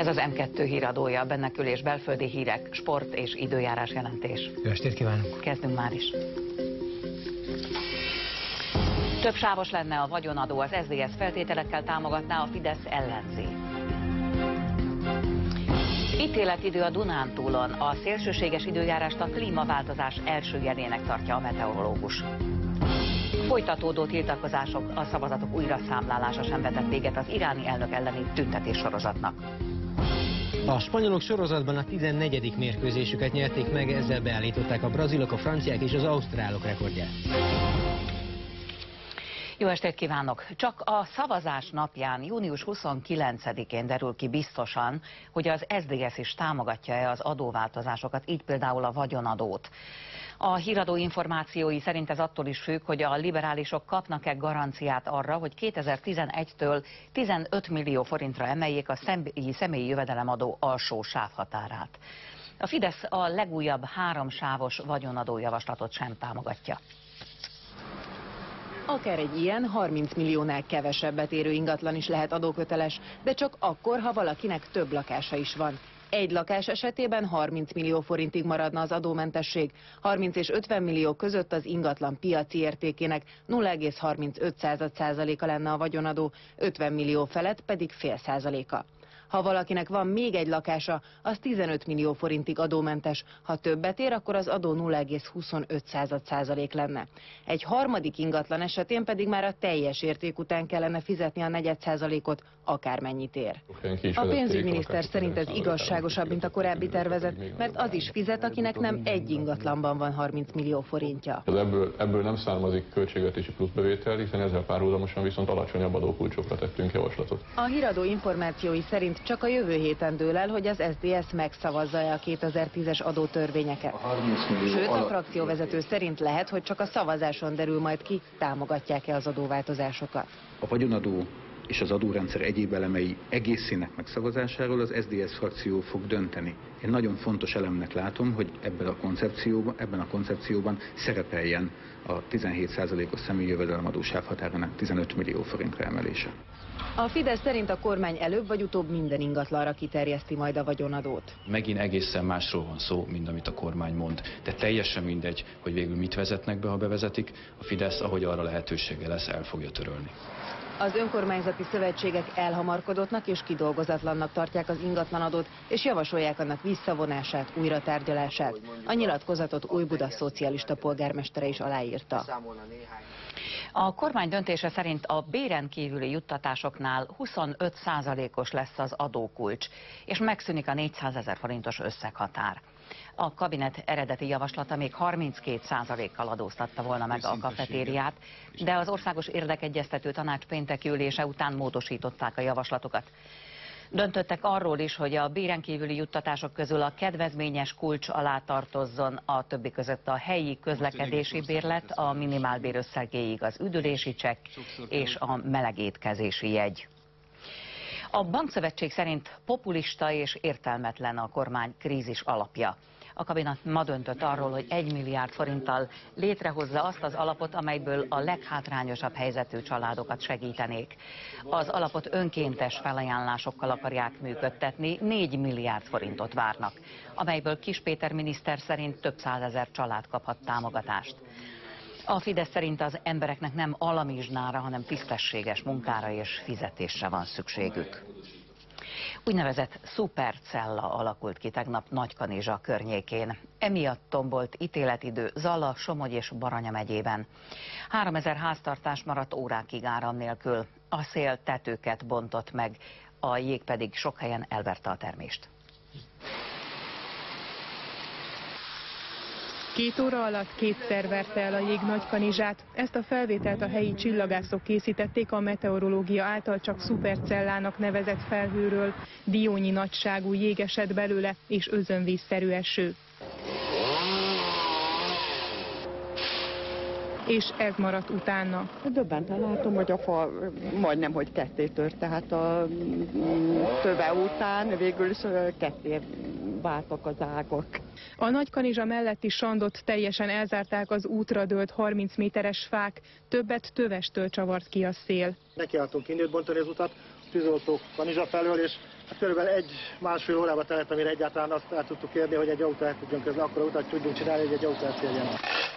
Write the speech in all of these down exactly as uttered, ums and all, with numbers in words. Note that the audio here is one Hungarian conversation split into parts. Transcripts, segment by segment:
Ez az M kettő híradója, benne kül- és belföldi hírek, sport és időjárás jelentés. Jó estét kívánok! Kezdünk már is. Több sávos lenne a vagyonadó, az es zé es feltételekkel támogatná, a Fidesz ellenzi. Ítéletidő a Dunántúlon, a szélsőséges időjárást a klímaváltozás első jelének tartja a meteorológus. Folytatódó tiltakozások, a szavazatok újraszámlálása sem vetett véget az iráni elnök elleni tüntetés sorozatnak. A spanyolok sorozatban a tizennegyedik mérkőzésüket nyerték meg, ezzel beállították a brazilok, a franciák és az ausztrálok rekordját. Jó estét kívánok! Csak a szavazás napján, június huszonkilencedikén derül ki biztosan, hogy az es zé dé es is támogatja-e az adóváltozásokat, így például a vagyonadót. A híradó információi szerint ez attól is függ, hogy a liberálisok kapnak-e garanciát arra, hogy kétezer-tizenegytől tizenöt millió forintra emeljék a személyi, személyi jövedelemadó alsó sávhatárát. A Fidesz a legújabb háromsávos vagyonadó javaslatot sem támogatja. Akár egy ilyen harminc milliónál kevesebbet érő ingatlan is lehet adóköteles, de csak akkor, ha valakinek több lakása is van. Egy lakás esetében harminc millió forintig maradna az adómentesség, harminc és ötven millió között az ingatlan piaci értékének nulla egész harmincöt százaléka lenne a vagyonadó, ötven millió felett pedig fél százaléka. Ha valakinek van még egy lakása, az tizenöt millió forintig adómentes, ha többet ér, akkor az adó nulla egész huszonöt százalék lenne. Egy harmadik ingatlan esetén pedig már a teljes érték után kellene fizetni a negyed százalékot, akármennyit ér. A pénzügyminiszter szerint ez igazságosabb, mint a korábbi tervezet, mert az is fizet, akinek nem egy ingatlanban van harminc millió forintja. Ebből, ebből nem származik költségvetési pluszbevétel, hiszen ezzel párhuzamosan viszont alacsonyabb adókulcsokra tettünk javaslatot. A híradó információi szerint csak a jövő héten dől el, hogy az es zé dé es megszavazza-e a kétezer-tízes adótörvényeket. Sőt, a frakcióvezető szerint lehet, hogy csak a szavazáson derül majd ki, támogatják-e az adóváltozásokat. A vagyonadó és az adórendszer egyéb elemei egészének megszavazásáról az es zé dé es frakció fog dönteni. Én nagyon fontos elemnek látom, hogy ebben a koncepcióban, ebben a koncepcióban szerepeljen a tizenhét százalékos személyi jövedelemadó sávhatárának tizenöt millió forintra emelése. A Fidesz szerint a kormány előbb vagy utóbb minden ingatlanra kiterjeszti majd a vagyonadót. Megint egészen másról van szó, mint amit a kormány mond. De teljesen mindegy, hogy végül mit vezetnek be, ha bevezetik, a Fidesz, ahogy arra lehetősége lesz, el fogja törölni. Az önkormányzati szövetségek elhamarkodottnak és kidolgozatlannak tartják az ingatlanadót, és javasolják annak visszavonását, újratárgyalását. A nyilatkozatot Újbuda szocialista polgármestere is aláírta. A kormány döntése szerint a béren kívüli juttatásoknál huszonöt százalékos lesz az adókulcs, és megszűnik a négyszázezer forintos összeghatár. A kabinet eredeti javaslata még harminckét százalékkal adóztatta volna meg a kafetériát, de az Országos Érdekegyeztető Tanács pénteki ülése után módosították a javaslatokat. Döntöttek arról is, hogy a béren kívüli juttatások közül a kedvezményes kulcs alá tartozzon a többi között a helyi közlekedési bérlet, a minimálbér összegéig az üdülési csekk és a melegétkezési jegy. A Bankszövetség szerint populista és értelmetlen a kormány krízis alapja. A kabinet ma döntött arról, hogy egy milliárd forinttal létrehozza azt az alapot, amelyből a leghátrányosabb helyzetű családokat segítenék. Az alapot önkéntes felajánlásokkal akarják működtetni, négy milliárd forintot várnak, amelyből Kiss Péter miniszter szerint több százezer család kaphat támogatást. A Fidesz szerint az embereknek nem alamizsnára, hanem tisztességes munkára és fizetésre van szükségük. Úgynevezett szupercella alakult ki tegnap Nagykanizsa környékén. Emiatt tombolt ítéletidő Zala, Somogy és Baranya megyében. háromezer háztartás maradt órákig áram nélkül. A szél tetőket bontott meg, a jég pedig sok helyen elverte a termést. Két óra alatt kétszer verte el a jég Nagykanizsát. Ezt a felvételt a helyi csillagászok készítették a meteorológia által csak szupercellának nevezett felhőről. Diónyi nagyságú jég esett belőle, és özönvízszerű eső. És ez maradt utána. Döbbenten látom, hogy a fa majdnem, hogy ketté tört, tehát a töve után végül is ketté váltak az ágak. A Nagykanizsa melletti Sandot teljesen elzárták az útra dőlt harminc méteres fák, többet tövestől csavart ki a szél. Nekiálltunk indít bontani az utat, tűzoltók Kanizsa felől, és Körülbelül egy másfél órába telett, amire egyáltalán azt el tudtuk érni, hogy egy autó el tudjon közben, akkor utat tudjunk csinálni, hogy egy autó elférjen.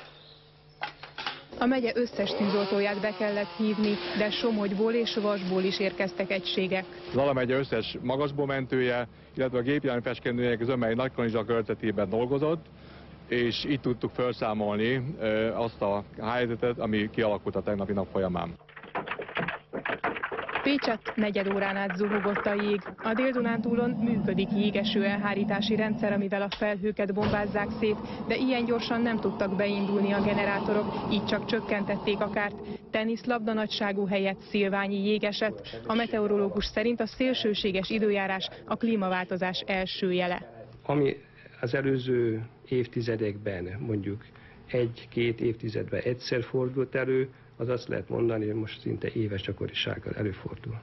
A megye összes tűzoltóját be kellett hívni, de Somogyból és Vasból is érkeztek egységek. Zala megye összes magasból mentője, illetve a gépjárműfecskendőjének az Ömei Nagykanizsa körzetében dolgozott, és itt tudtuk felszámolni azt a helyzetet, ami kialakult a tegnapi nap folyamán. Pécsett negyed órán át zuhogott a jég. A Dél-Dunántúlon működik jégeső elhárítási rendszer, amivel a felhőket bombázzák szét, de ilyen gyorsan nem tudtak beindulni a generátorok, így csak csökkentették a kárt. Teniszlabda nagyságú helyett szilványi jég esett. A meteorológus szerint a szélsőséges időjárás a klímaváltozás első jele. Ami az előző évtizedekben, mondjuk egy-két évtizedben egyszer fordult elő, az azt lehet mondani, hogy most szinte éves gyakorisággal előfordul.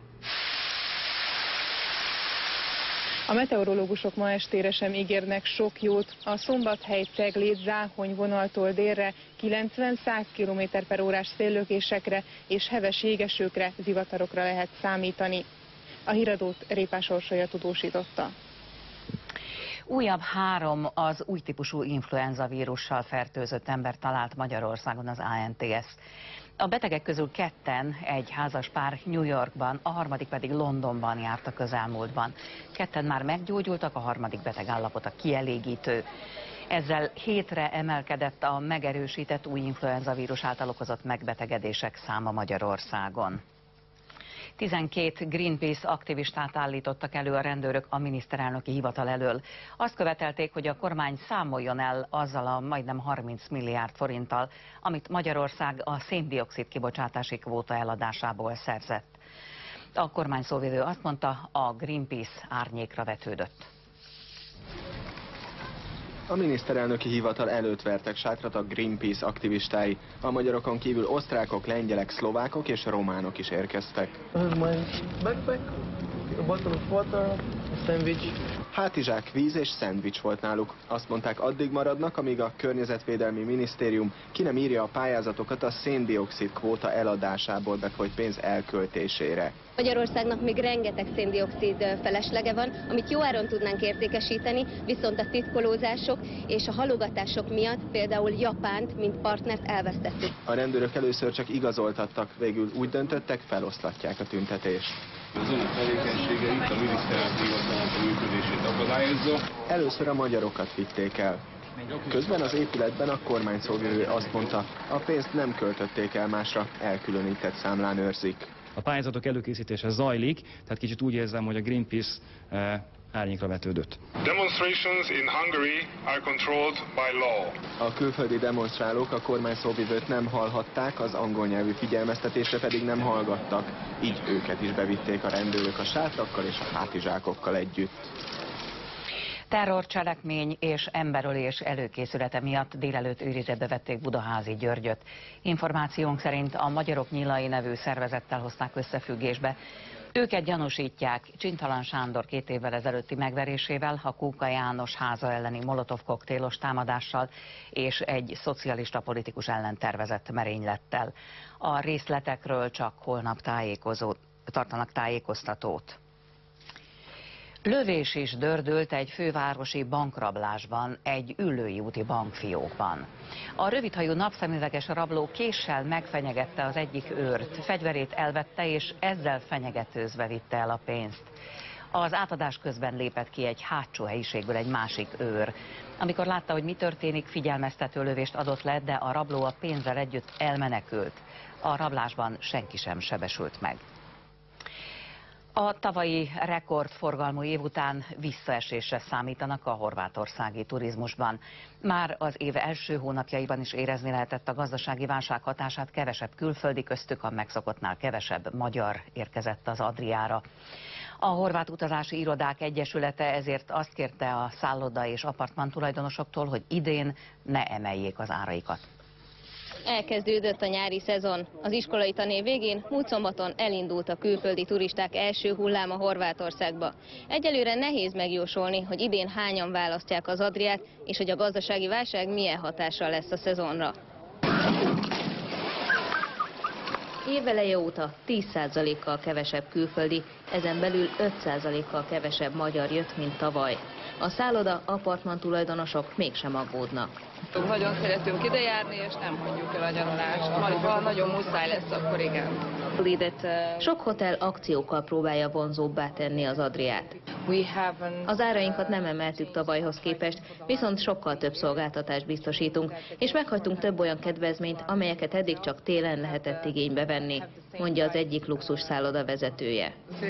A meteorológusok ma estére sem ígérnek sok jót. A Szombathely-Ceglét-Záhony vonaltól délre kilencven-száz kilométer per órás széllökésekre és heves jégesőkre, zivatarokra lehet számítani. A híradót Répás Orsolya tudósította. Újabb három az új típusú influenza vírussal fertőzött ember talált Magyarországon az á en té es. A betegek közül ketten, egy házas pár New Yorkban, a harmadik pedig Londonban járt a közelmúltban. Ketten már meggyógyultak, a harmadik beteg állapota kielégítő. Ezzel hétre emelkedett a megerősített új influenza vírus által okozott megbetegedések száma Magyarországon. tizenkét Greenpeace aktivistát állítottak elő a rendőrök a miniszterelnöki hivatal elől. Azt követelték, hogy a kormány számoljon el azzal a majdnem harminc milliárd forinttal, amit Magyarország a szén-dioxid kibocsátási kvóta eladásából szerzett. A kormány szóvivő azt mondta, a Greenpeace árnyékra vetődött. A miniszterelnöki hivatal előtt vertek sátrat a Greenpeace aktivistái. A magyarokon kívül osztrákok, lengyelek, szlovákok és románok is érkeztek. Hátizsák, víz és szendvics volt náluk. Azt mondták, addig maradnak, amíg a Környezetvédelmi Minisztérium ki nem írja a pályázatokat a szén-dioxid kvóta eladásából befolyt pénz elköltésére. Magyarországnak még rengeteg szén-dioxid feleslége van, amit jó áron tudnánk értékesíteni, viszont a titkolózások és a halogatások miatt például Japánt, mint partnert elvesztettük. A rendőrök először csak igazoltattak, végül úgy döntöttek, feloszlatják a tüntetést. Az önök tevékenysége itt a miniszterelnöki hivatalnak a működését akadályozza. Először a magyarokat vitték el. Közben az épületben a kormány szóvivő azt mondta, a pénzt nem költötték el másra, elkülönített számlán őrzik. A pályázatok előkészítése zajlik, tehát kicsit úgy érzem, hogy a Greenpeace eh, árnyékra vetődött. Demonstrations in Hungary are controlled by law. A külföldi demonstrálók a kormány szóvivőt nem hallhatták, az angol nyelvű figyelmeztetésre pedig nem hallgattak. Így őket is bevitték a rendőrök a sátrakkal és a hátizsákokkal együtt. Terrorcselekmény és emberölés előkészülete miatt délelőtt őrizetbe vették Budaházi Györgyöt. Információnk szerint a Magyarok Nyilai nevű szervezettel hozták összefüggésbe. Őket gyanúsítják Csintalan Sándor két évvel ezelőtti megverésével, a Kóka János háza elleni molotov koktélos támadással és egy szocialista politikus ellen tervezett merénylettel. A részletekről csak holnap tájékozó, tartanak tájékoztatót. Lövés is dördült egy fővárosi bankrablásban, egy Üllői úti bankfiókban. A rövidhajú napszemüveges rabló késsel megfenyegette az egyik őrt, fegyverét elvette és ezzel fenyegetőzve vitte el a pénzt. Az átadás közben lépett ki egy hátsó helyiségből egy másik őr. Amikor látta, hogy mi történik, figyelmeztető lövést adott le, de a rabló a pénzzel együtt elmenekült. A rablásban senki sem sebesült meg. A tavalyi rekordforgalmú év után visszaesésre számítanak a horvátországi turizmusban. Már az év első hónapjaiban is érezni lehetett a gazdasági válság hatását, kevesebb külföldi, köztük a megszokottnál kevesebb magyar érkezett az Adriára. A Horvát Utazási Irodák Egyesülete ezért azt kérte a szálloda és apartman tulajdonosoktól, hogy idén ne emeljék az áraikat. Elkezdődött a nyári szezon. Az iskolai tanév végén múlt szombaton elindult a külföldi turisták első hulláma Horvátországba. Egyelőre nehéz megjósolni, hogy idén hányan választják az Adriát, és hogy a gazdasági válság milyen hatással lesz a szezonra. Éveleje óta tíz százalékkal kevesebb külföldi, ezen belül öt százalékkal kevesebb magyar jött, mint tavaly. A szálloda, apartman tulajdonosok mégsem aggódnak. Nagyon szeretünk ide járni, és nem hagyjuk el a nyaralást. Majd, ha nagyon muszáj lesz, akkor igen. Sok hotel akciókkal próbálja vonzóbbá tenni az Adriát. Az árainkat nem emeltük tavalyhoz képest, viszont sokkal több szolgáltatást biztosítunk, és meghagytunk több olyan kedvezményt, amelyeket eddig csak télen lehetett igénybe venni, mondja az egyik luxus szálloda vezetője.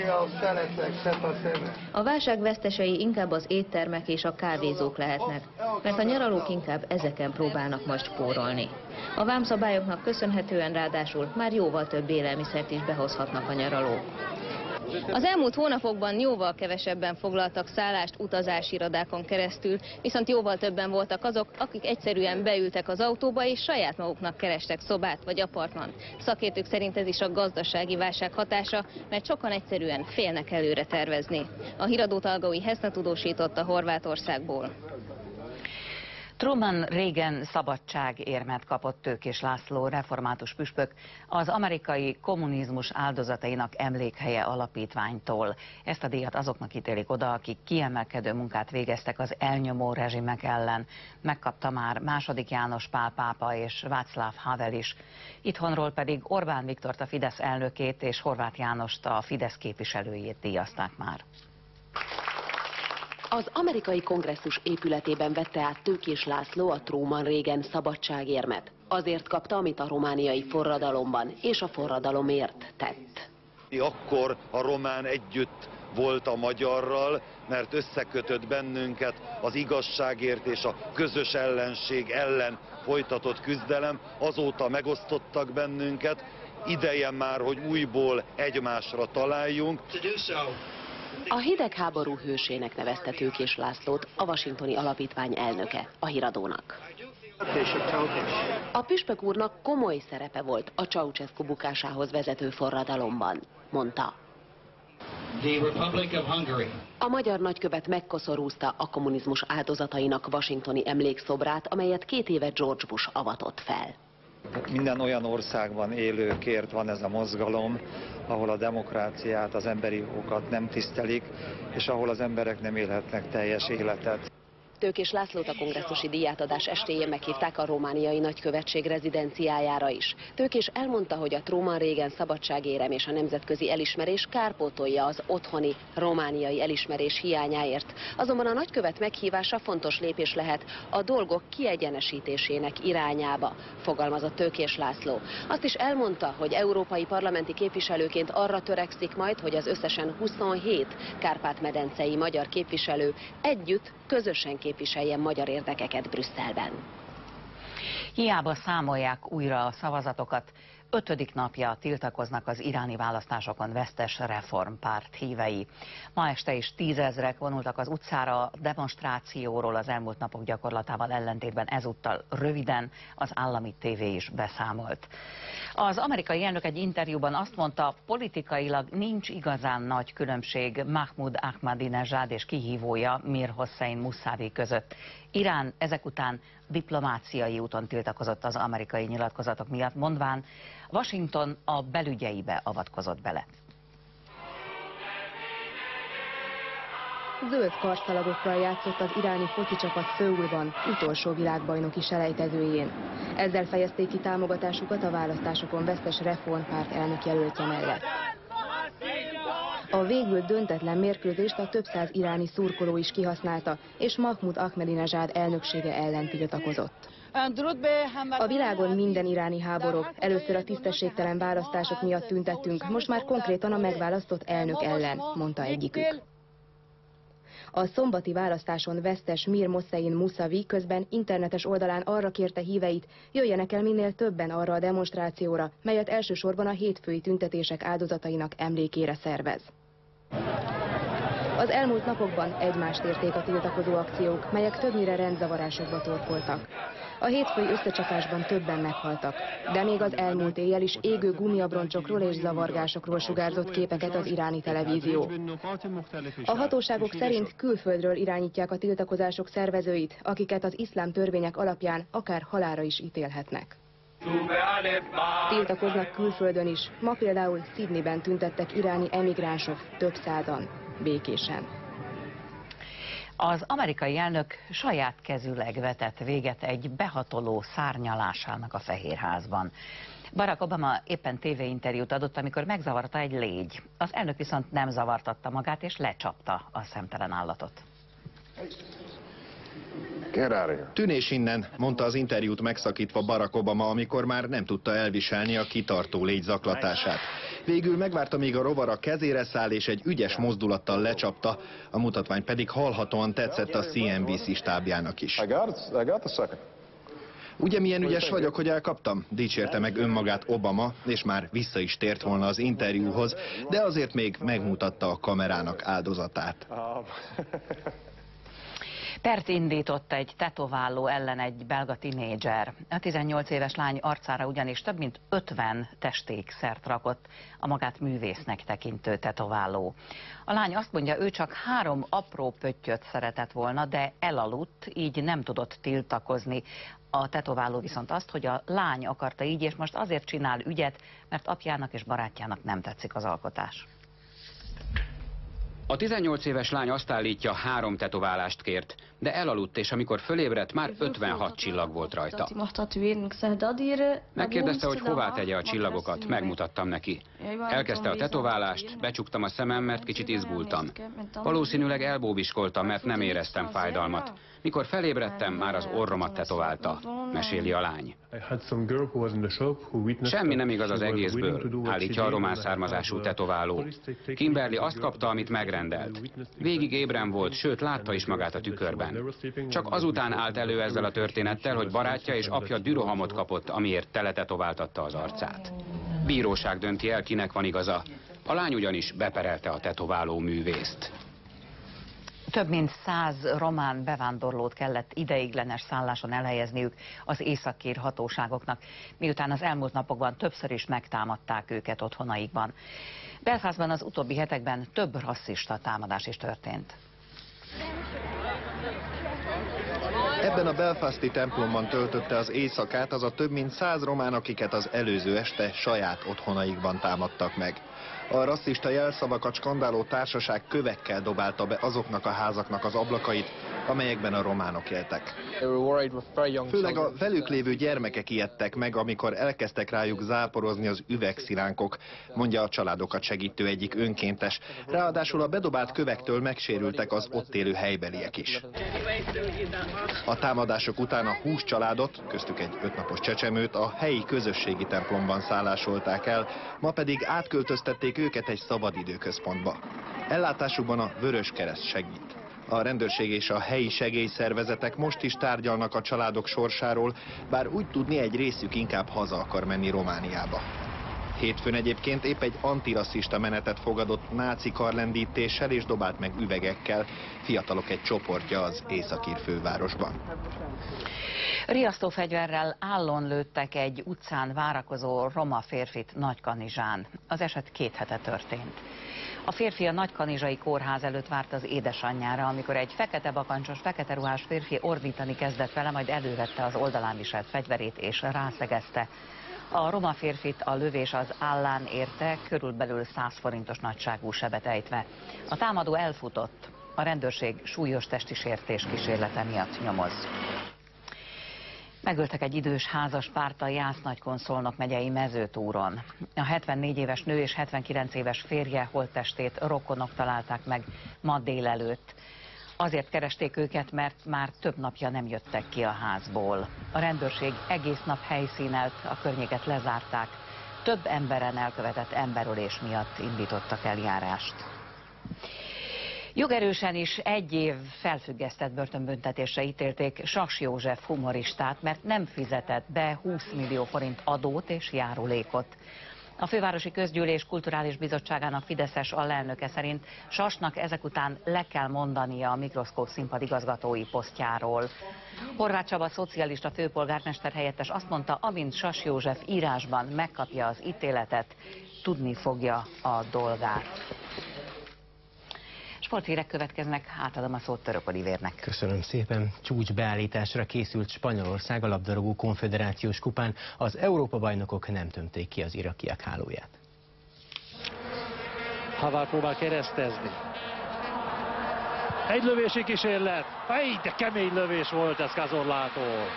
A válság vesztesei inkább az éttermek és a kávézók lehetnek, mert a nyaralók inkább ezeken próbálnak majd spórolni. A vámszabályoknak köszönhetően ráadásul már jóval több élelmiszert is behozhatnak a nyaralók. Az elmúlt hónapokban jóval kevesebben foglaltak szállást utazási irodákon keresztül, viszont jóval többen voltak azok, akik egyszerűen beültek az autóba és saját maguknak kerestek szobát vagy apartmant. Szakértők szerint ez is a gazdasági válság hatása, mert sokan egyszerűen félnek előre tervezni. A híradót Algaui Heszna tudósította Horvátországból. Truman Reagan szabadságérmet kapott Tőkés László református püspök az amerikai kommunizmus áldozatainak emlékhelye alapítványtól. Ezt a díjat azoknak ítélik oda, akik kiemelkedő munkát végeztek az elnyomó rezsimek ellen. Megkapta már második János Pál pápa és Václav Havel is. Itthonról pedig Orbán Viktort, a Fidesz elnökét, és Horváth Jánost, a Fidesz képviselőjét díjazták már. Az amerikai kongresszus épületében vette át Tőkés László a Truman Reagan szabadságérmet. Azért kapta, amit a romániai forradalomban és a forradalomért tett. Akkor a román együtt volt a magyarral, mert összekötött bennünket az igazságért és a közös ellenség ellen folytatott küzdelem. Azóta megosztottak bennünket, ideje már, hogy újból egymásra találjunk. A hidegháború hősének nevezte Tőkés Lászlót a washingtoni alapítvány elnöke a híradónak. A püspök úrnak komoly szerepe volt a Ceausescu bukásához vezető forradalomban, mondta. A magyar nagykövet megkoszorúzta a kommunizmus áldozatainak washingtoni emlékszobrát, amelyet két éve George Bush avatott fel. Minden olyan országban élőkért van ez a mozgalom, ahol a demokráciát, az emberi jogokat nem tisztelik, és ahol az emberek nem élhetnek teljes életet. Tőkés Lászlót a kongresszusi díjátadás estéjén meghívták a romániai nagykövetség rezidenciájára is. Tőkés elmondta, hogy a Truman Reagan szabadságérem és a nemzetközi elismerés kárpótolja az otthoni romániai elismerés hiányáért. Azonban a nagykövet meghívása fontos lépés lehet a dolgok kiegyenesítésének irányába, fogalmazott Tőkés László. Azt is elmondta, hogy európai parlamenti képviselőként arra törekszik majd, hogy az összesen huszonhét kárpát-medencei magyar képviselő együtt, közösen képviseljen magyar érdekeket Brüsszelben. Hiába számolják újra a szavazatokat, ötödik napja tiltakoznak az iráni választásokon vesztes reformpárt hívei. Ma este is tízezrek vonultak az utcára a demonstrációról, az elmúlt napok gyakorlatával ellentétben ezúttal röviden az állami tévé is beszámolt. Az amerikai elnök egy interjúban azt mondta, politikailag nincs igazán nagy különbség Mahmoud Ahmadinejad és kihívója Mir Hossein Musavi között. Irán ezek után diplomáciai úton tiltakozott az amerikai nyilatkozatok miatt, mondván Washington a belügyeibe avatkozott bele. Zöld karszalagokkal játszott az iráni foci csapat Szöulban, utolsó világbajnoki selejtezőjén. Ezzel fejezték ki támogatásukat a választásokon vesztes reformpárt elnökjelöltje mellett. A végül döntetlen mérkőzést a több száz iráni szurkoló is kihasználta, és Mahmoud Ahmadinejad elnöksége ellen tiltakozott. A világon minden iráni háborog. Először a tisztességtelen választások miatt tüntettünk, most már konkrétan a megválasztott elnök ellen, mondta egyikük. A szombati választáson vesztes Mir Hossein Musavi közben internetes oldalán arra kérte híveit, jöjjenek el minél többen arra a demonstrációra, melyet elsősorban a hétfői tüntetések áldozatainak emlékére szervez. Az elmúlt napokban egymást érték a tiltakozó akciók, melyek többnyire rendzavarásokba torkoltak. A hétfői összecsapásban többen meghaltak, de még az elmúlt éjjel is égő gumiabroncsokról és zavargásokról sugárzott képeket az iráni televízió. A hatóságok szerint külföldről irányítják a tiltakozások szervezőit, akiket az iszlám törvények alapján akár halálra is ítélhetnek. Tiltakoznak külföldön is. Ma például Sydneyben tüntettek iráni emigránsok, több százan, békésen. Az amerikai elnök saját kezűleg vetett véget egy behatoló szárnyalásának a Fehérházban. Barack Obama éppen tévéinterjút adott, amikor megzavarta egy légy. Az elnök viszont nem zavartatta magát, és lecsapta a szemtelen állatot. Tűnés innen, mondta az interjút megszakítva Barack Obama, amikor már nem tudta elviselni a kitartó légy zaklatását. Végül megvárta, míg a rovar a kezére száll, és egy ügyes mozdulattal lecsapta, a mutatvány pedig hallhatóan tetszett a C N B C stábjának is. Ugye milyen ügyes vagyok, hogy elkaptam? Dicsérte meg önmagát Obama, és már vissza is tért volna az interjúhoz, de azért még megmutatta a kamerának áldozatát. Pert indított egy tetováló ellen egy belga tinédzser. A tizennyolc éves lány arcára ugyanis több mint ötven testékszert rakott a magát művésznek tekintő tetováló. A lány azt mondja, ő csak három apró pöttyöt szeretett volna, de elaludt, így nem tudott tiltakozni. A tetováló viszont azt, hogy a lány akarta így, és most azért csinál ügyet, mert apjának és barátjának nem tetszik az alkotás. A tizennyolc éves lány azt állítja, három tetoválást kért, de elaludt, és amikor fölébredt, már ötvenhat csillag volt rajta. Megkérdezte, hogy hová tegye a csillagokat, megmutattam neki. Elkezdte a tetoválást, becsuktam a szemem, mert kicsit izgultam. Valószínűleg elbóbiskoltam, mert nem éreztem fájdalmat. Mikor felébredtem, már az orromat tetoválta, meséli a lány. Semmi nem igaz az egészből, állítja a román származású tetováló. Kimberly azt kapta, amit megrendelt. Végig ébren volt, sőt látta is magát a tükörben. Csak azután állt elő ezzel a történettel, hogy barátja és apja dürohamot kapott, amiért teletetováltatta az arcát. Bíróság dönti el, kinek van igaza. A lány ugyanis beperelte a tetováló művészt. Több mint száz román bevándorlót kellett ideiglenes szálláson elhelyezniük az északír hatóságoknak, miután az elmúlt napokban többször is megtámadták őket otthonaikban. Belfastban az utóbbi hetekben több rasszista támadás is történt. Ebben a belfasti templomban töltötte az éjszakát az a több mint száz román, akiket az előző este saját otthonaikban támadtak meg. A rasszista jelszavakat skandáló társaság kövekkel dobálta be azoknak a házaknak az ablakait, amelyekben a románok éltek. Főleg a velük lévő gyermekek ijedtek meg, amikor elkezdtek rájuk záporozni az üvegszilánkok, mondja a családokat segítő egyik önkéntes. Ráadásul a bedobált kövektől megsérültek az ott élő helybeliek is. A támadások után a húsz családot, köztük egy ötnapos csecsemőt a helyi közösségi templomban szállásolták el, ma pedig átköltöztették őket egy szabadidőközpontba. Ellátásukban a Vöröskereszt segít. A rendőrség és a helyi segélyszervezetek most is tárgyalnak a családok sorsáról, bár úgy tudni, egy részük inkább haza akar menni Romániába. Hétfőn egyébként épp egy antirasszista menetet fogadott náci karlendítéssel és dobált meg üvegekkel fiatalok egy csoportja az északír fővárosban. Riasztófegyverrel állon lőttek egy utcán várakozó roma férfit Nagykanizsán. Az eset két hete történt. A férfi a Nagykanizsai kórház előtt várt az édesanyjára, amikor egy fekete bakancsos, fekete ruhás férfi ordítani kezdett vele, majd elővette az oldalán viselt fegyverét és rászegezte. A roma férfit a lövés az állán érte, körülbelül száz forintos nagyságú sebet ejtve. A támadó elfutott. A rendőrség súlyos testi sértés kísérlete miatt nyomoz. Megöltek egy idős házas párt a Jász-Nagykun-Szolnok megyei Mezőtúron. A hetvennégy éves nő és hetvenkilenc éves férje holttestét rokonok találták meg ma délelőtt. Azért keresték őket, mert már több napja nem jöttek ki a házból. A rendőrség egész nap helyszínelt, a környéket lezárták. Több emberen elkövetett emberölés miatt indítottak eljárást. Jogerősen is egy év felfüggesztett börtönbüntetésre ítélték Sas József humoristát, mert nem fizetett be húsz millió forint adót és járulékot. A Fővárosi Közgyűlés Kulturális Bizottságának fideszes alelnöke szerint Sasnak ezek után le kell mondania a Mikroszkóp színpad igazgatói posztjáról. Horváth Csaba szocialista főpolgármester helyettes azt mondta, amint Sas József írásban megkapja az ítéletet, tudni fogja a dolgát. Sporthírek következnek, átadom a szót Török Olivérnek. Köszönöm szépen. Csúcsbeállításra készült Spanyolország a labdarúgó konfederációs kupán. Az Európa-bajnokok nem tömték ki az irakiak hálóját. Havard próbál keresztezni. Egy lövési kísérlet. Egy, de kemény lövés volt ez Cazorlától.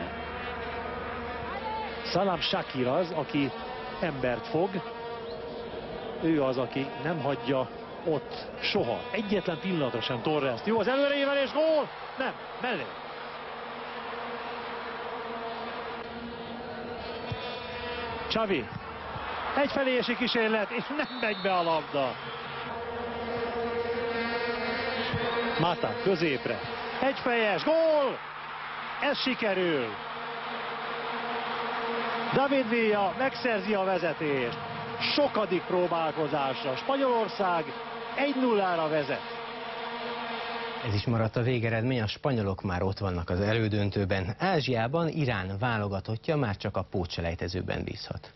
Salam Shakir az, aki embert fog. Ő az, aki nem hagyja ott soha. Egyetlen pillanatra sem Torrest. Jó az előreévelés, gól! Nem, mellé. Xavi. Egy felési kísérlet, és nem megy be a labda. Mata középre. Egy fejes, gól! Ez sikerül. David Villa megszerzi a vezetést. Sokadik próbálkozásra. Spanyolország egy nullára vezet. Ez is maradt a végeredmény, a spanyolok már ott vannak az elődöntőben. Ázsiában Irán válogatottja már csak a pótselejtezőben bízhat.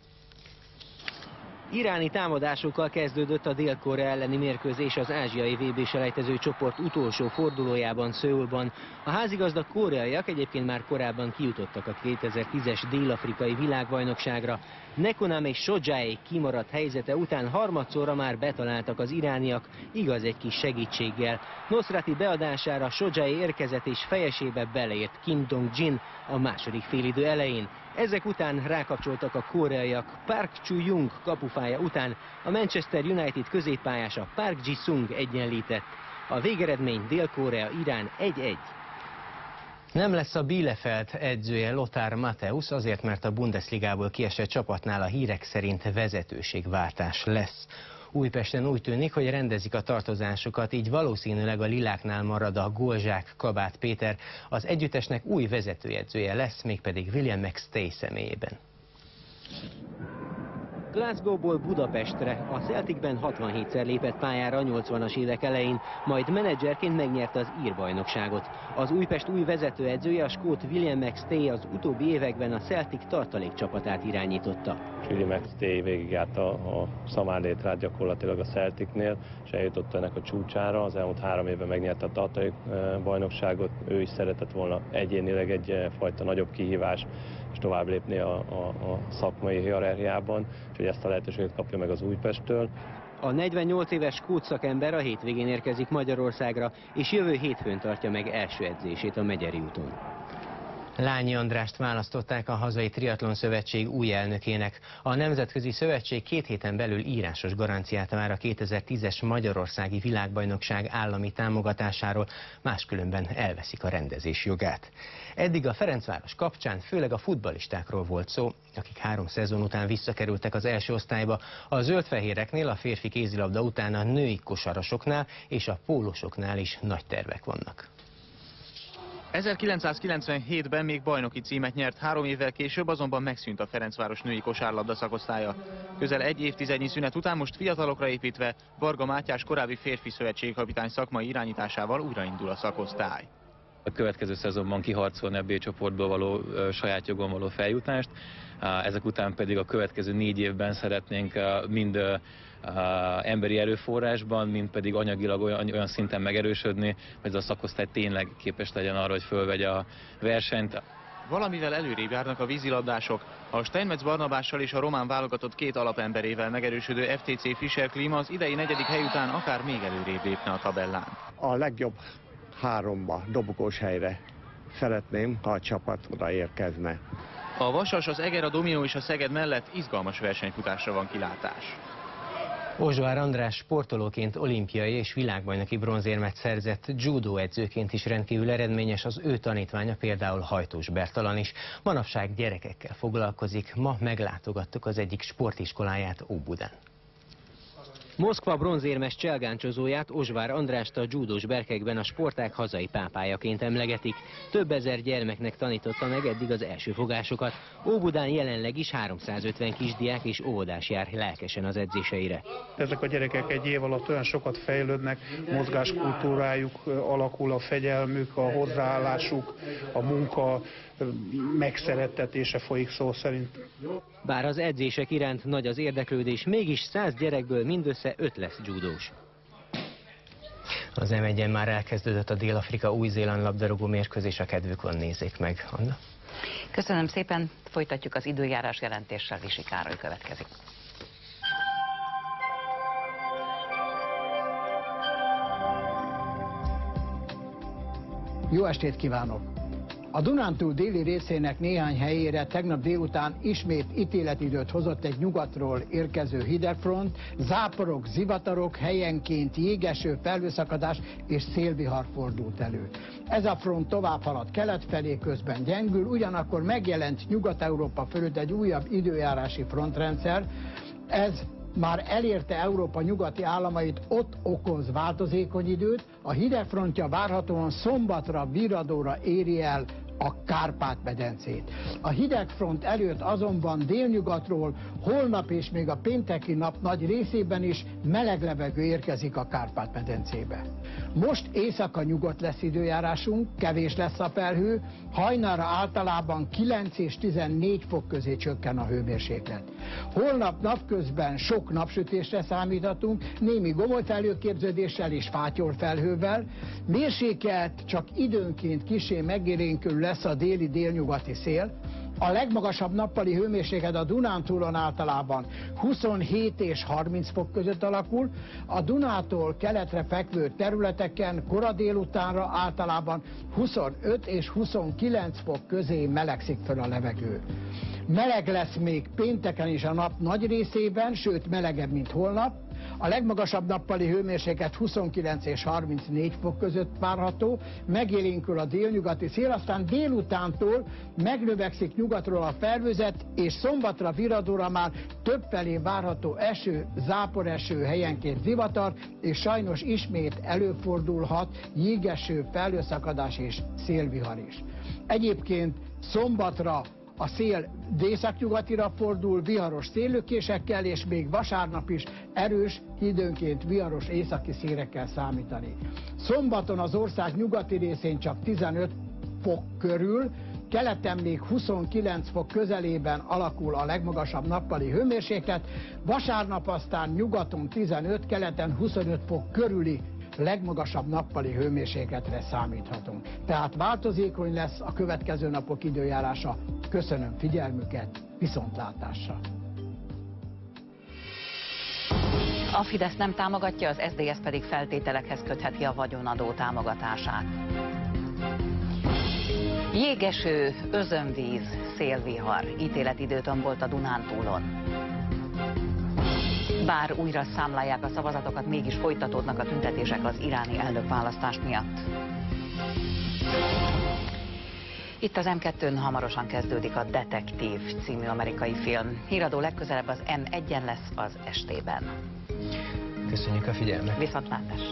Iráni támadásokkal kezdődött a Dél-Korea elleni mérkőzés az ázsiai vé bé selejtező csoport utolsó fordulójában, Szöulban. A házigazda koreaiak egyébként már korábban kijutottak a kétezer-tízes dél-afrikai világbajnokságra. Nekonam és Sojai kimaradt helyzete után harmadszorra már betaláltak az irániak, igaz egy kis segítséggel. Nosrati beadására Sojai érkezett és fejesébe beleért Kim Dong-jin a második félidő elején. Ezek után rákapcsoltak a koreaiak. Park Chu-jung kapufája után a Manchester United középpályása Park Ji-sung egyenlített. A végeredmény Dél-Korea-Irán egy egy. Nem lesz a Bielefeld edzője Lothar Matthäus, azért mert a Bundesligából kiesett csapatnál a hírek szerint vezetőségváltás lesz. Újpesten úgy tűnik, hogy rendezik a tartozásukat, így valószínűleg a liláknál marad a gólzsák Kabát Péter. Az együttesnek új vezetőedzője lesz, mégpedig William McStay személyében. Glasgowból Budapestre a Celticben hatvanhétszer lépett pályára a nyolcvanas évek elején, majd menedzserként megnyerte az ír bajnokságot. Az Újpest új vezetőedzője, a skót William McStay az utóbbi években a Celtic tartalékcsapatát irányította. William McStay végigjárta a szamárlétrát gyakorlatilag a Celticnél, és eljutott ennek a csúcsára. Az elmúlt három évben megnyerte a tartalékbajnokságot, ő is szeretett volna egyénileg egyfajta nagyobb kihívás, és tovább lépni a, a, a szakmai hierarchiában, úgyhogy ezt a lehetőséget kapja meg az Újpesttől. A negyvennyolc éves skót szakember a hétvégén érkezik Magyarországra, és jövő hétfőn tartja meg első edzését a Megyeri úton. Lányi Andrást választották a hazai triatlon szövetség új elnökének. A Nemzetközi Szövetség két héten belül írásos garanciát vár a kétezer-tízes Magyarországi Világbajnokság állami támogatásáról, máskülönben elveszik a rendezés jogát. Eddig a Ferencváros kapcsán főleg a futballistákról volt szó, akik három szezon után visszakerültek az első osztályba. A zöldfehéreknél, a férfi kézilabda után a női kosarasoknál és a pólosoknál is nagy tervek vannak. ezerkilencszázkilencvenhétben még bajnoki címet nyert, három évvel később azonban megszűnt a Ferencváros női kosárlabda szakosztálya. Közel egy évtizednyi szünet után most fiatalokra építve Varga Mátyás korábbi férfi szövetségkapitány szakmai irányításával újraindul a szakosztály. A következő szezonban kiharcolni a B csoportból való saját jogon való feljutást, ezek után pedig a következő négy évben szeretnénk mind emberi erőforrásban, mind pedig anyagilag olyan, olyan szinten megerősödni, hogy ez a szakosztály tényleg képes legyen arra, hogy fölvegye a versenyt. Valamivel előrébb járnak a vízilabdások. A Steinmetz Barnabással és a román válogatott két alapemberével megerősödő ef té cé Fischer Klima az idei negyedik hely után akár még előrébb lépne a tabellán. A legjobb háromba, dobogós helyre szeretném, ha a csapat odaérkezne. A Vasas, az Eger, a Dominó és a Szeged mellett izgalmas versenyfutásra van kilátás. Ozsvár András sportolóként olimpiai és világbajnoki bronzérmet szerzett, judó edzőként is rendkívül eredményes, az ő tanítványa például Hajtós Bertalan is. Manapság gyerekekkel foglalkozik, ma meglátogattuk az egyik sportiskoláját Óbudán. Moszkva bronzérmes cselgáncsozóját, Ozsvár Andrást a judós berkekben a sportág hazai pápájaként emlegetik. Több ezer gyermeknek tanította meg eddig az első fogásokat. Óbudán jelenleg is háromszázötven kisdiák és óvodás jár lelkesen az edzéseire. Ezek a gyerekek egy év alatt olyan sokat fejlődnek, mozgáskultúrájuk alakul, a fegyelmük, a hozzáállásuk, a munka megszerettetése folyik szó szerint. Bár az edzések iránt nagy az érdeklődés, mégis száz gyerekből mindössze öt lesz judós. Az em egyen már elkezdődött a Dél-Afrika-Új-Zéland labdarúgó mérkőzés, a kedvük van, nézzék meg. Anna. Köszönöm szépen, folytatjuk az időjárás jelentéssel, Visi Károly következik. Jó estét kívánok! A Dunántúl déli részének néhány helyére tegnap délután ismét ítéletidőt hozott egy nyugatról érkező hidegfront, záporok, zivatarok, helyenként jégeső, felhőszakadás és szélvihar fordult elő. Ez a front tovább halad kelet felé, közben gyengül, ugyanakkor megjelent Nyugat-Európa fölött egy újabb időjárási frontrendszer. Ez már elérte Európa nyugati államait, ott okoz változékony időt, a hidegfrontja várhatóan szombatra, Viradóra éri el a Kárpát-medencét. A hidegfront előtt azonban délnyugatról holnap és még a pénteki nap nagy részében is meleg levegő érkezik a Kárpát-medencébe. Most északa-nyugat lesz időjárásunk, kevés lesz a felhő, hajnalra általában kilenc és tizennégy fok közé csökken a hőmérséklet. Holnap napközben sok napsütésre számíthatunk, némi gomolyfelhőképződéssel és fátyolfelhővel, mérsékelt csak időnként kissé megélénkül lesz a déli délnyugati szél. A legmagasabb nappali hőmérséklet a Dunántúlon általában huszonhét és harminc fok között alakul, a Dunától keletre fekvő területeken kora délutánra általában huszonöt és huszonkilenc fok közé melegszik fel a levegő. Meleg lesz még pénteken is a nap nagy részében, sőt melegebb, mint holnap. A legmagasabb nappali hőmérséklet huszonkilenc és harmincnégy fok között várható, megélénkül a délnyugati szél, aztán délutántól megnövekszik nyugatról a felhőzet, és szombatra, Viradóra már többfelé várható eső, záporeső, helyenként zivatar, és sajnos ismét előfordulhat jégeső, felhőszakadás és szélvihar is. Egyébként szombatra a szél dészaknyugatira fordul, viharos széllökésekkel, és még vasárnap is erős, időnként viharos északi szélekkel számítani. Szombaton az ország nyugati részén csak tizenöt fok körül, keleten még huszonkilenc fok közelében alakul a legmagasabb nappali hőmérséklet, vasárnap aztán nyugaton tizenöt, keleten huszonöt fok körüli legmagasabb nappali hőmérsékletre számíthatunk. Tehát változékony lesz a következő napok időjárása. Köszönöm figyelmüket, viszontlátásra! A Fidesz nem támogatja, az es zé dé es pedig feltételekhez kötheti a vagyonadó támogatását. Jégeső, özönvíz, szélvihar, ítéletidő tombolt a Dunántúlon. Bár újra számlálják a szavazatokat, mégis folytatódnak a tüntetések az iráni elnökválasztás miatt. Itt az em kettőn hamarosan kezdődik a Detektív című amerikai film. Híradó legközelebb az em egyen lesz az estében. Köszönjük a figyelmet! Viszontlátásra!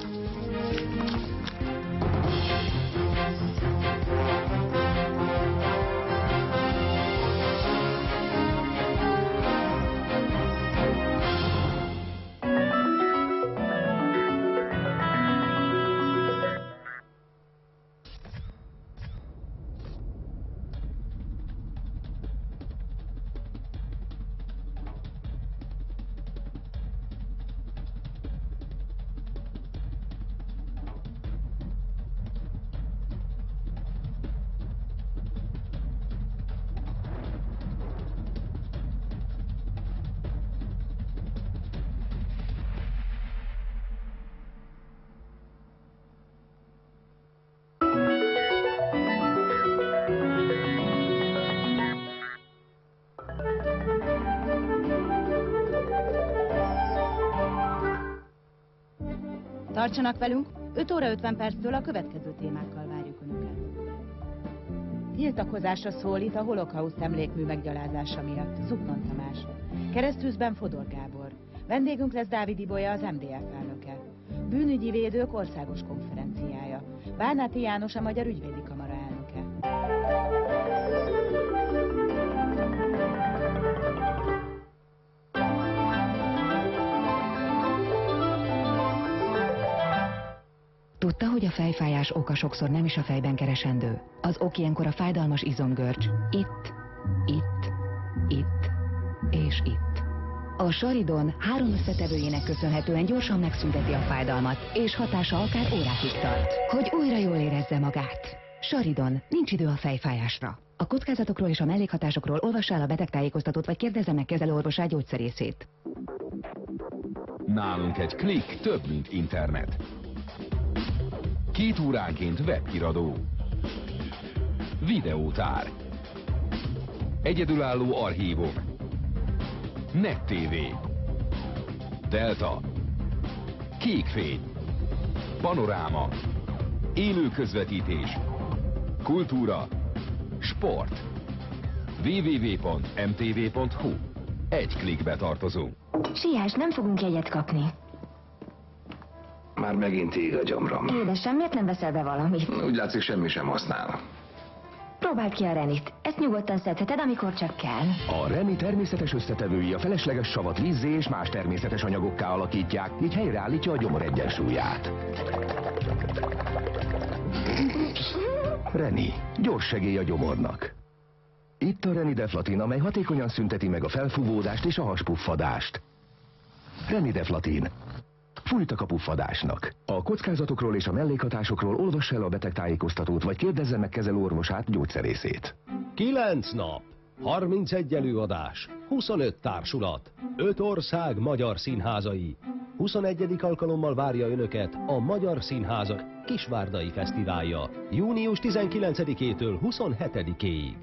Tartsanak velünk, öt óra ötven perctől a következő témákkal várjuk Önöket. Tiltakozásra szólít a holokauszt emlékmű meggyalázása miatt Zuglón Tamás. Keresztűzben Fodor Gábor. Vendégünk lesz Dávid Ibolya, az em dé ef elnöke. Bűnügyi védők országos konferenciája. Bárnáti János, a Magyar Ügyvédi Kamara elnöke. Tudta, hogy a fejfájás oka sokszor nem is a fejben keresendő? Az ok ilyenkor a fájdalmas izomgörcs. Itt, itt, itt és itt. A Saridon három összetevőjének köszönhetően gyorsan megszünteti a fájdalmat, és hatása akár órákig tart, hogy újra jól érezze magát. Saridon, nincs idő a fejfájásra. A kockázatokról és a mellékhatásokról olvassa el a betegtájékoztatót, vagy kérdezze meg kezelőorvosát, gyógyszerészét. Nálunk egy klik több, mint internet. Két óránként webhíradó. Videótár. Egyedülálló archívum. Net té vé. Delta. Kékfény. Panoráma. Élő közvetítés. Kultúra. Sport. double-u double-u double-u pont em té vé pont hu. Egy klikbe tartozunk. Siess, nem fogunk jegyet kapni. Már megint ég a gyomrom. Édesem, miért nem veszel be valamit? Úgy látszik, semmi sem használ. Próbáld ki a Renit. Ezt nyugodtan szedheted, amikor csak kell. A Reni természetes összetevői a felesleges savat vízzé és más természetes anyagokká alakítják, így helyreállítja a gyomor egyensúlyát. Reni, gyors segély a gyomornak. Itt a Renideflatin, amely hatékonyan szünteti meg a felfúvódást és a haspuffadást. Renideflatin. Fújtak a puffadásnak. A kockázatokról és a mellékhatásokról olvass el a betegtájékoztatót, vagy kérdezze meg kezelőorvosát, gyógyszerészét. kilenc nap, harmincegy előadás, huszonöt társulat, öt ország magyar színházai. huszonegyedik alkalommal várja önöket a Magyar Színházak Kisvárdai Fesztiválja. június tizenkilencedikétől huszonhetedikéig.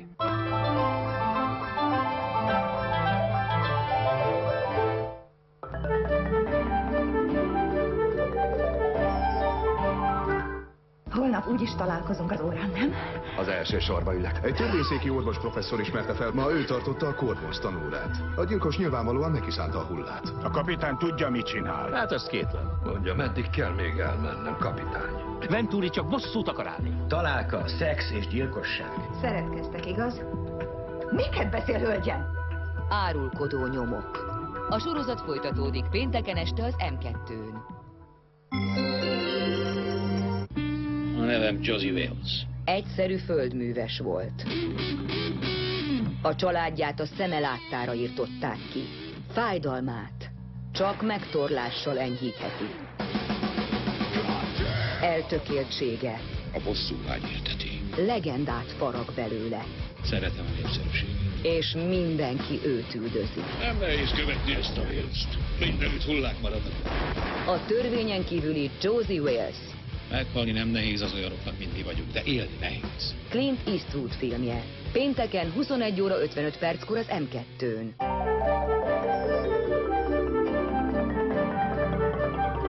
Holnap úgyis találkozunk az órán, nem? Az első sorba ülök. Egy törvényszéki orvos professzor ismerte fel, ma ő tartotta a Corvus tanórát. A gyilkos nyilvánvalóan neki szánta a hullát. A kapitány tudja, mit csinál. Hát ezt kétlem. Mondja, meddig kell még elmennem, kapitány? Venturi csak bosszút akar állni. Találka, szex és gyilkosság. Szeretkeztek, igaz? Miket beszél, hölgyem? Árulkodó nyomok. A sorozat folytatódik pénteken este az em kettőn. A nevem Josie Wales. Egyszerű földműves volt. A családját a szeme láttára írtották ki. Fájdalmát csak megtorlással enyhítheti. Eltökéltsége a bosszúvágy érteti. Legendát farag belőle. Szeretem a népszerűséget. És mindenki őt üldözi. Nem nehéz követni ezt a Wales-t. Mindenütt hullák maradnak. A törvényen kívüli Josie Wales. Meghalni nem nehéz az olyanoknak, mint mi vagyunk, de élni nehéz. Clint Eastwood filmje. Pénteken huszonegy óra ötvenöt perckor az em kettőn.